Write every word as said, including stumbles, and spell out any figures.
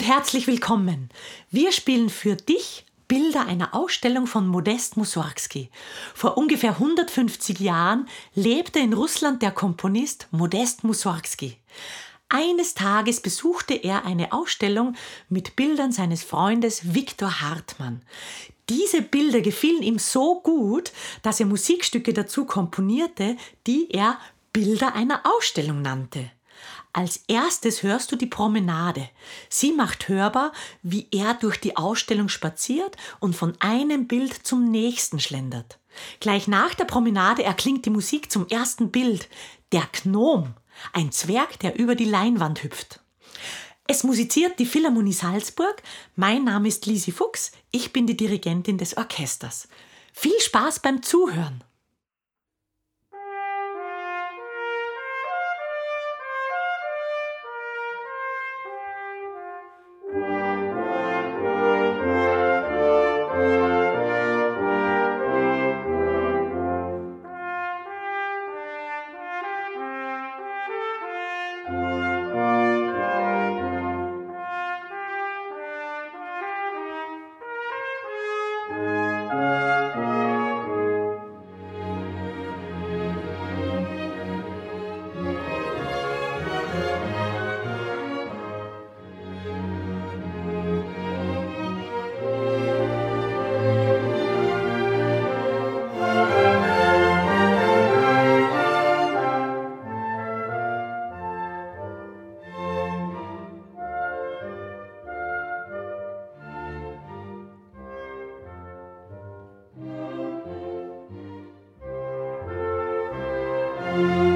herzlich willkommen. Wir spielen für dich Bilder einer Ausstellung von Modest Mussorgsky. Vor ungefähr hundertfünfzig Jahren lebte in Russland der Komponist Modest Mussorgsky. Eines Tages besuchte er eine Ausstellung mit Bildern seines Freundes Viktor Hartmann. Diese Bilder gefielen ihm so gut, dass er Musikstücke dazu komponierte, die er Bilder einer Ausstellung nannte. Als erstes hörst du die Promenade. Sie macht hörbar, wie er durch die Ausstellung spaziert und von einem Bild zum nächsten schlendert. Gleich nach der Promenade erklingt die Musik zum ersten Bild. Der Gnom, ein Zwerg, der über die Leinwand hüpft. Es musiziert die Philharmonie Salzburg. Mein Name ist Lisi Fuchs. Ich bin die Dirigentin des Orchesters. Viel Spaß beim Zuhören! Thank you.